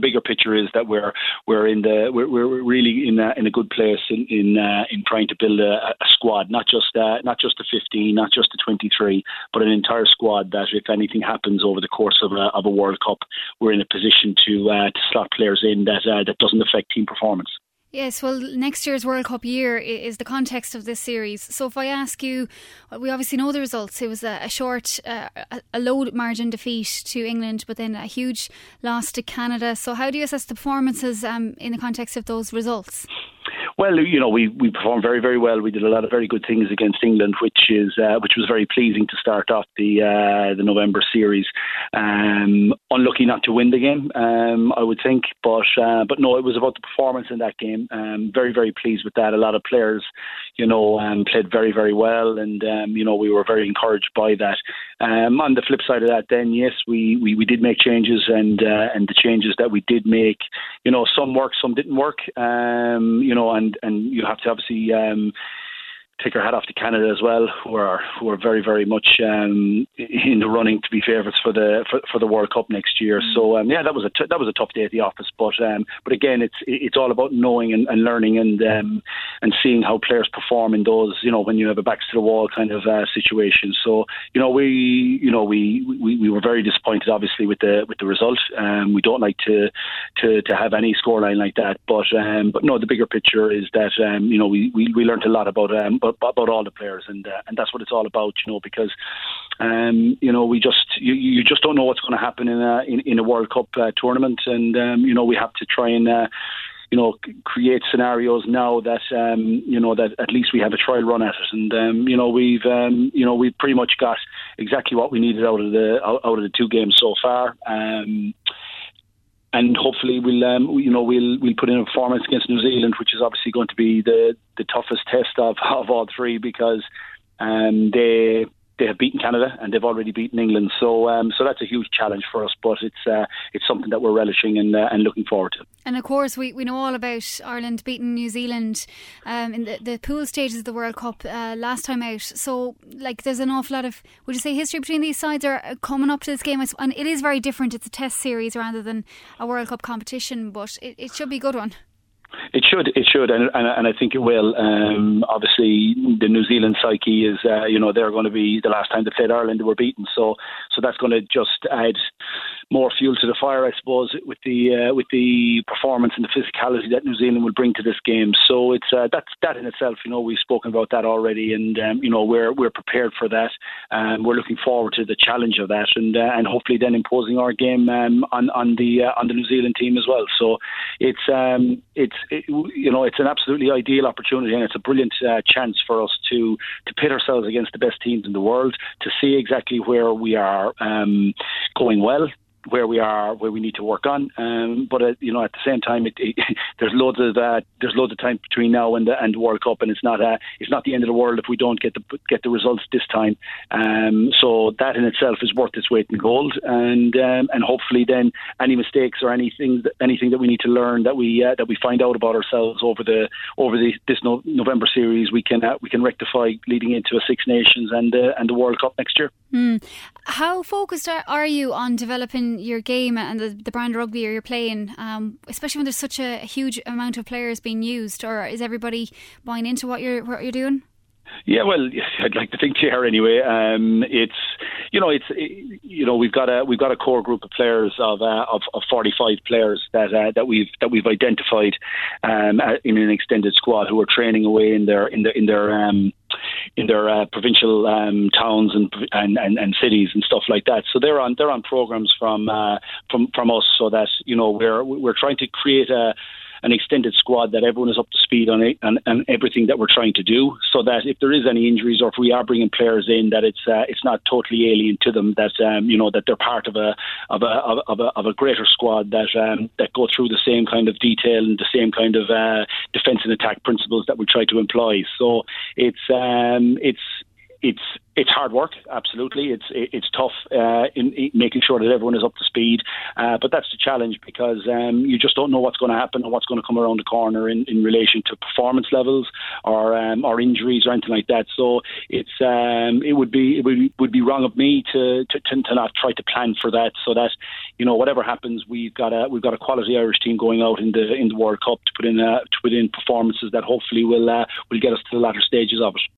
bigger picture is that we're really in a good place in trying to build a squad, not just the 15, not just the 23, but an entire squad that if anything happens over the course of a World Cup, we're in a position to slot players in that doesn't affect team performance. Yes, well, next year's World Cup year is the context of this series. So if I ask you, we obviously know the results. It was a short, a low margin defeat to England, but then a huge loss to Canada. So how do you assess the performances in the context of those results? Well, we performed very, very well. We did a lot of very good things against England, which was very pleasing to start off the November series. Unlucky not to win the game, I would think, but no, it was about the performance in that game. Very, very pleased with that. A lot of players, played very, very well, and we were very encouraged by that. On the flip side of that, then yes, we did make changes, and the changes that we did make, some worked, some didn't work. And you have to obviously take our hat off to Canada as well, who are very, very much in the running to be favourites for the World Cup next year. So that was a tough day at the office, but again, it's all about knowing and learning and seeing how players perform in those, when you have a backs to the wall kind of situation. So we were very disappointed, obviously, with the result. We don't like to have any scoreline like that, but no, the bigger picture is that we learned a lot about all the players, and that's what it's all about, because you just don't know what's going to happen in a World Cup tournament, and we have to try and create scenarios now that that at least we have a trial run at it, and we've pretty much got exactly what we needed out of the two games so far. And hopefully we'll put in a performance against New Zealand, which is obviously going to be the toughest test of all three, because they have beaten Canada and they've already beaten England. So that's a huge challenge for us, but it's something that we're relishing and looking forward to. And of course, we know all about Ireland beating New Zealand in the pool stages of the World Cup last time out. So, there's an awful lot of, would you say, history between these sides are coming up to this game? And it is very different. It's a test series rather than a World Cup competition, but it should be a good one. It should, and I think it will. Obviously, the New Zealand psyche is, they're going to be the last time they played Ireland, they were beaten. So that's going to just add more fuel to the fire, I suppose, with the performance and the physicality that New Zealand will bring to this game. So it's that in itself. We've spoken about that already, and we're prepared for that. We're looking forward to the challenge of that, and hopefully then imposing our game on the New Zealand team as well. So it's an absolutely ideal opportunity, and it's a brilliant chance for us to pit ourselves against the best teams in the world, to see exactly where we are going well, where we need to work on, but at the same time, there's loads of time between now and the World Cup, and it's not the end of the world if we don't get the results this time. So that in itself is worth its weight in gold, and hopefully then any mistakes or anything that we need to learn that we find out about ourselves over this November series, we can rectify leading into a Six Nations and the World Cup next year. How focused are you on developing your game and the brand of rugby you're playing, especially when there's such a huge amount of players being used? Or is everybody buying into what you're doing? Yeah, well, I'd like to think they are anyway. We've got a core group of players of 45 players that we've identified in an extended squad who are training away in their provincial towns and cities and stuff like that. So they're on programs from us, so that we're trying to create an extended squad that everyone is up to speed on it and everything that we're trying to do, so that if there is any injuries or if we are bringing players in, that it's not totally alien to them, that that they're part of a greater squad that go through the same kind of detail and the same kind of defence and attack principles that we try to employ. So it's it's hard work, absolutely. It's tough in making sure that everyone is up to speed, but that's the challenge, because you just don't know what's going to happen and what's going to come around the corner in relation to performance levels or injuries or anything like that. So it would be wrong of me to not try to plan for that, so that whatever happens, we've got a quality Irish team going out in the World Cup to put in performances that hopefully will get us to the latter stages of it.